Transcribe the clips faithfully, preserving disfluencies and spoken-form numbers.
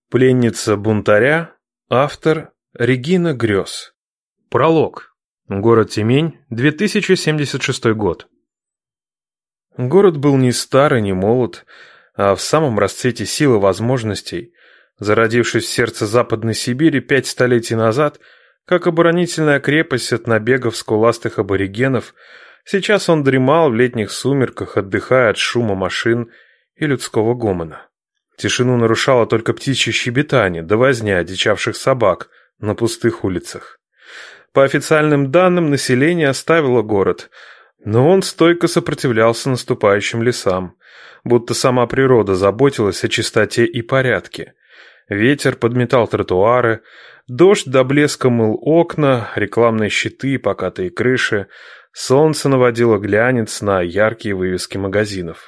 Пленница бунтаря. Автор Регина Грёс. Пролог. Город Тюмень, две тысячи семьдесят шестой год. Город был не стар и не молод, а в самом расцвете сил и возможностей. Зародившись в сердце Западной Сибири пять столетий назад, как оборонительная крепость от набегов скуластых аборигенов, сейчас он дремал в летних сумерках, отдыхая от шума машин и людского гомона. Тишину нарушало только птичье щебетание да возня одичавших собак на пустых улицах. По официальным данным, население оставило город, но он стойко сопротивлялся наступающим лесам, будто сама природа заботилась о чистоте и порядке. Ветер подметал тротуары, дождь до блеска мыл окна, рекламные щиты и покатые крыши, солнце наводило глянец на яркие вывески магазинов.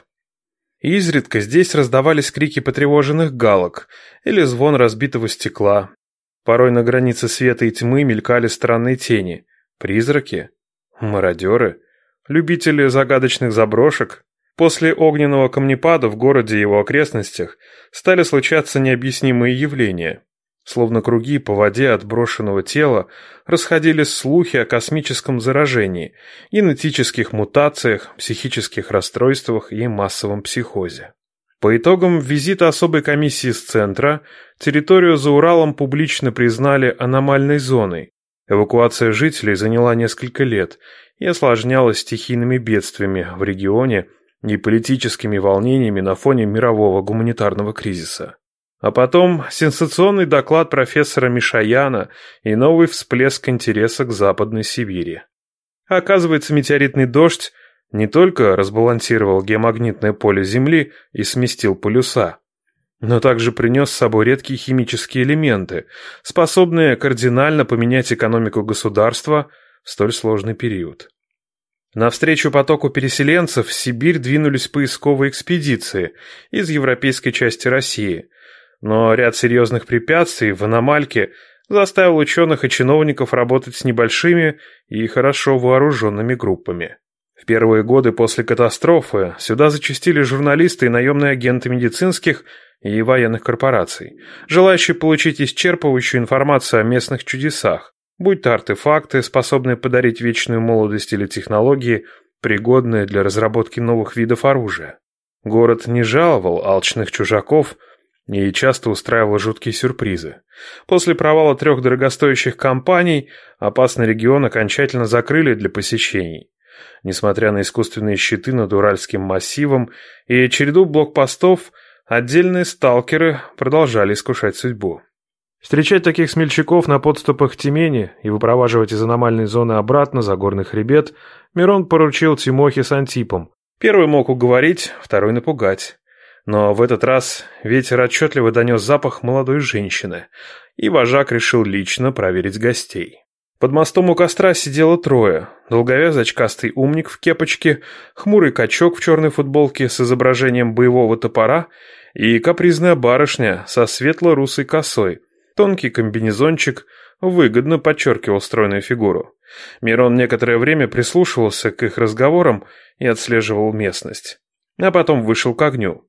Изредка здесь раздавались крики потревоженных галок или звон разбитого стекла. Порой на границе света и тьмы мелькали странные тени. Призраки? Мародеры? Любители загадочных заброшек? После огненного камнепада в городе и его окрестностях стали случаться необъяснимые явления. Словно круги по воде от брошенного тела расходились слухи о космическом заражении, генетических мутациях, психических расстройствах и массовом психозе. По итогам визита особой комиссии с центра территорию за Уралом публично признали аномальной зоной. Эвакуация жителей заняла несколько лет и осложнялась стихийными бедствиями в регионе и политическими волнениями на фоне мирового гуманитарного кризиса. А потом сенсационный доклад профессора Мишаяна и новый всплеск интереса к Западной Сибири. Оказывается, метеоритный дождь не только разбалансировал геомагнитное поле Земли и сместил полюса, но также принес с собой редкие химические элементы, способные кардинально поменять экономику государства в столь сложный период. Навстречу потоку переселенцев в Сибирь двинулись поисковые экспедиции из европейской части России, но ряд серьезных препятствий в аномальке заставил ученых и чиновников работать с небольшими и хорошо вооруженными группами. В первые годы после катастрофы сюда зачастили журналисты и наемные агенты медицинских и военных корпораций, желающие получить исчерпывающую информацию о местных чудесах, будь то артефакты, способные подарить вечную молодость, или технологии, пригодные для разработки новых видов оружия. Город не жаловал алчных чужаков и часто устраивал жуткие сюрпризы. После провала трех дорогостоящих кампаний опасный регион окончательно закрыли для посещений. Несмотря на искусственные щиты над Уральским массивом и череду блокпостов, отдельные сталкеры продолжали искушать судьбу. Встречать таких смельчаков на подступах к Тюмени и выпроваживать из аномальной зоны обратно за горный хребет Мирон поручил Тимохе с Антипом. Первый мог уговорить, второй напугать. Но в этот раз ветер отчетливо донес запах молодой женщины, и вожак решил лично проверить гостей. Под мостом у костра сидело трое: долговязый очкастый умник в кепочке, хмурый качок в черной футболке с изображением боевого топора и капризная барышня со светло-русой косой. Тонкий комбинезончик выгодно подчеркивал стройную фигуру. Мирон некоторое время прислушивался к их разговорам и отслеживал местность, а потом вышел к огню.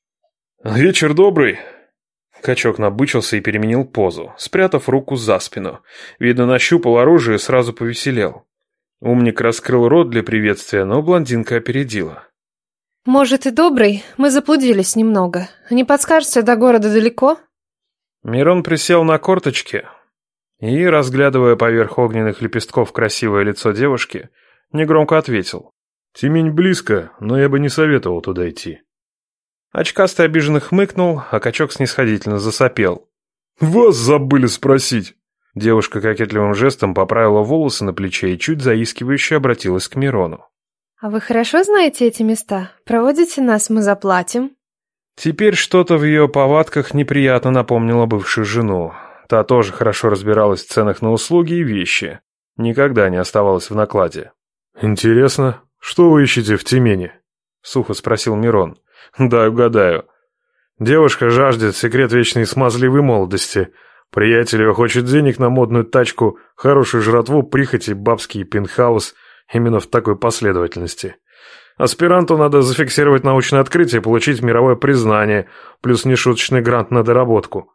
«Вечер добрый!» Качок набычился и переменил позу, спрятав руку за спину. Видно, нащупал оружие и сразу повеселел. Умник раскрыл рот для приветствия, но блондинка опередила. «Может, и добрый, мы заблудились немного. Не подскажете, до города далеко?» Мирон присел на корточки и, разглядывая поверх огненных лепестков красивое лицо девушки, негромко ответил. «Тюмень близко, но я бы не советовал туда идти». Очкастый обиженно хмыкнул, а качок снисходительно засопел. «Вас забыли спросить!» Девушка кокетливым жестом поправила волосы на плече и чуть заискивающе обратилась к Мирону. «А вы хорошо знаете эти места? Проводите нас, мы заплатим». Теперь что-то в ее повадках неприятно напомнило бывшую жену. Та тоже хорошо разбиралась в ценах на услуги и вещи. Никогда не оставалась в накладе. «Интересно, что вы ищете в Тюмени?» — сухо спросил Мирон. «Да, угадаю. Девушка жаждет секрет вечной смазливой молодости. Приятель ее хочет денег на модную тачку, хорошую жратву, прихоти, бабский пентхаус именно в такой последовательности. Аспиранту надо зафиксировать научное открытие, получить мировое признание, плюс нешуточный грант на доработку.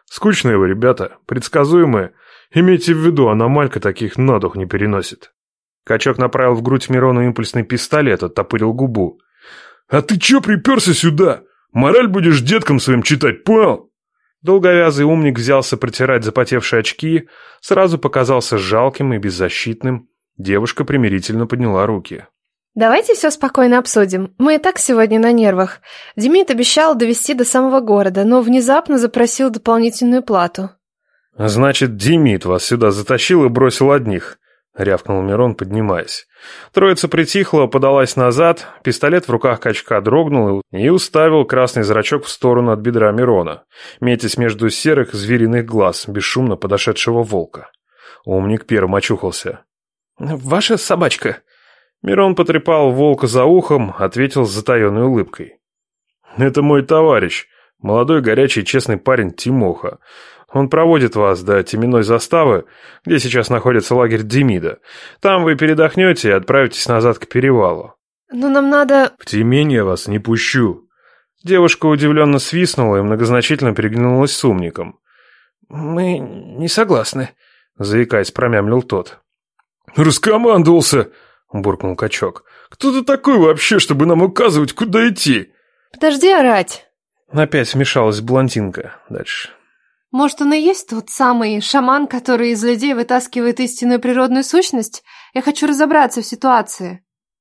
Скучные вы, ребята, предсказуемые. Имейте в виду, аномалька таких на дух не переносит». Качок направил в грудь Мирону импульсный пистолет, оттопырил губу. «А ты чё приперся сюда? Мораль будешь деткам своим читать, понял?» Долговязый умник взялся протирать запотевшие очки, сразу показался жалким и беззащитным. Девушка примирительно подняла руки. Давайте все спокойно обсудим. Мы и так сегодня на нервах. Демид обещал довести до самого города, но внезапно запросил дополнительную плату. «Значит, Демид вас сюда затащил и бросил одних», — рявкнул Мирон, поднимаясь. Троица притихла, подалась назад, пистолет в руках Качка дрогнул и уставил красный зрачок в сторону от бедра Мирона, метясь между серых звериных глаз бесшумно подошедшего волка. Умник первым очухался. «Ваша собачка?» Мирон потрепал волка за ухом, ответил с затаенной улыбкой. «Это мой товарищ, молодой, горячий, честный парень Тимоха. Он проводит вас до Теменной заставы, где сейчас находится лагерь Демида. Там вы передохнете и отправитесь назад к перевалу». «Но нам надо...» «В Тимень я вас не пущу». Девушка удивленно свистнула и многозначительно переглянулась с умником. «Мы не согласны», — заикаясь, промямлил тот. «Раскомандовался!» — буркнул Качок. «Кто ты такой вообще, чтобы нам указывать, куда идти?» «Подожди орать!» Опять вмешалась блондинка. Дальше. «Может, он и есть тот самый шаман, который из людей вытаскивает истинную природную сущность? Я хочу разобраться в ситуации».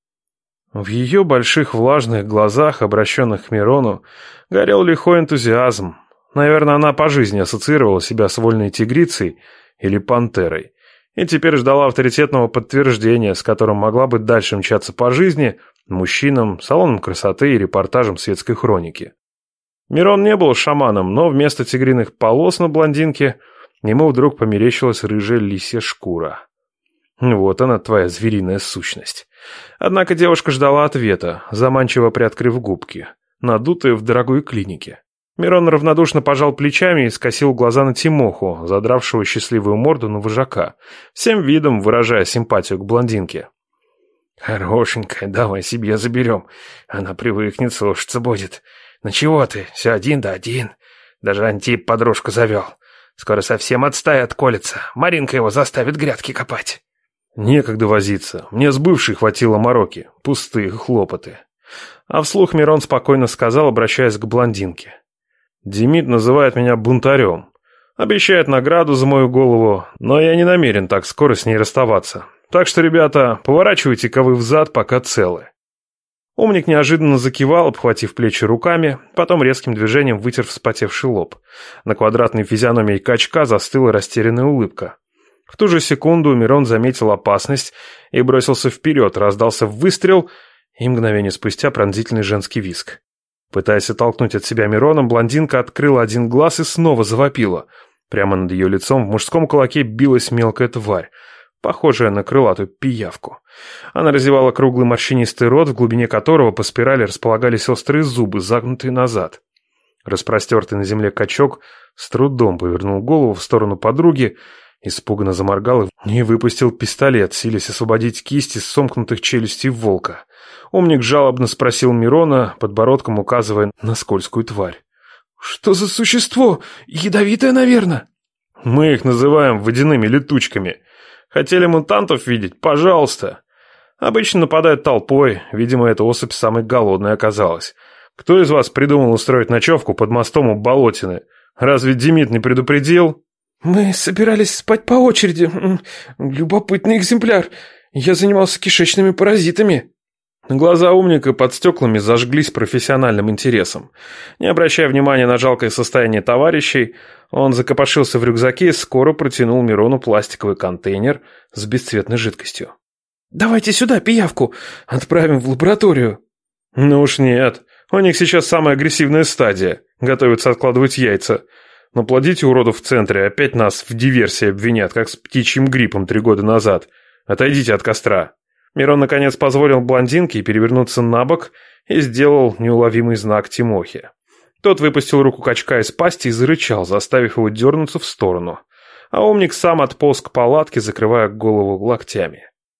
В ее больших влажных глазах, обращенных к Мирону, горел лихой энтузиазм. Наверное, она по жизни ассоциировала себя с вольной тигрицей или пантерой. И теперь ждала авторитетного подтверждения, с которым могла бы дальше мчаться по жизни мужчинам, салонам красоты и репортажам светской хроники. Мирон не был шаманом, но вместо тигриных полос на блондинке ему вдруг померещилась рыжая лисья шкура. Вот она, твоя звериная сущность. Однако девушка ждала ответа, заманчиво приоткрыв губки, надутые в дорогой клинике. Мирон равнодушно пожал плечами и скосил глаза на Тимоху, задравшего счастливую морду на вожака, всем видом выражая симпатию к блондинке. «Хорошенькая, давай себе заберем. Она привыкнет, слушаться будет. Ну чего ты, все один да один. Даже Антип подружку завел. Скоро совсем от стаи отколется. Маринка его заставит грядки копать». «Некогда возиться. Мне с бывшей хватило мороки. Пустые хлопоты». А вслух Мирон спокойно сказал, обращаясь к блондинке. «Демид называет меня бунтарем. Обещает награду за мою голову, но я не намерен так скоро с ней расставаться. Так что, ребята, поворачивайте-ка вы взад, пока целы». Умник неожиданно закивал, обхватив плечи руками, потом резким движением вытер вспотевший лоб. На квадратной физиономии Качка застыла растерянная улыбка. В ту же секунду Мирон заметил опасность и бросился вперед, раздался выстрел и мгновение спустя пронзительный женский визг. Пытаясь оттолкнуть от себя Мирона, блондинка открыла один глаз и снова завопила. Прямо над ее лицом в мужском кулаке билась мелкая тварь, похожая на крылатую пиявку. Она разевала круглый морщинистый рот, в глубине которого по спирали располагались острые зубы, загнутые назад. Распростертый на земле Качок с трудом повернул голову в сторону подруги, испуганно заморгал и выпустил пистолет, силясь освободить кисти с сомкнутых челюстей волка. Умник жалобно спросил Мирона, подбородком указывая на скользкую тварь. «Что за существо? Ядовитое, наверное?» «Мы их называем водяными летучками. Хотели мутантов видеть? Пожалуйста. Обычно нападают толпой, видимо, эта особь самой голодной оказалась. Кто из вас придумал устроить ночевку под мостом у Болотины? Разве Демид не предупредил?» «Мы собирались спать по очереди. Любопытный экземпляр. Я занимался кишечными паразитами». Глаза умника под стеклами зажглись профессиональным интересом. Не обращая внимания на жалкое состояние товарищей, он закопошился в рюкзаке и скоро протянул Мирону пластиковый контейнер с бесцветной жидкостью. «Давайте сюда пиявку, отправим в лабораторию». «Ну уж нет, у них сейчас самая агрессивная стадия, готовятся откладывать яйца. Но плодите уродов в центре, опять нас в диверсии обвинят, как с птичьим гриппом три года назад. Отойдите от костра». Мирон наконец позволил блондинке перевернуться на бок и сделал неуловимый знак Тимохе. Тот выпустил руку Качка из пасти и зарычал, заставив его дернуться в сторону. А умник сам отполз к палатке, закрывая голову локтями.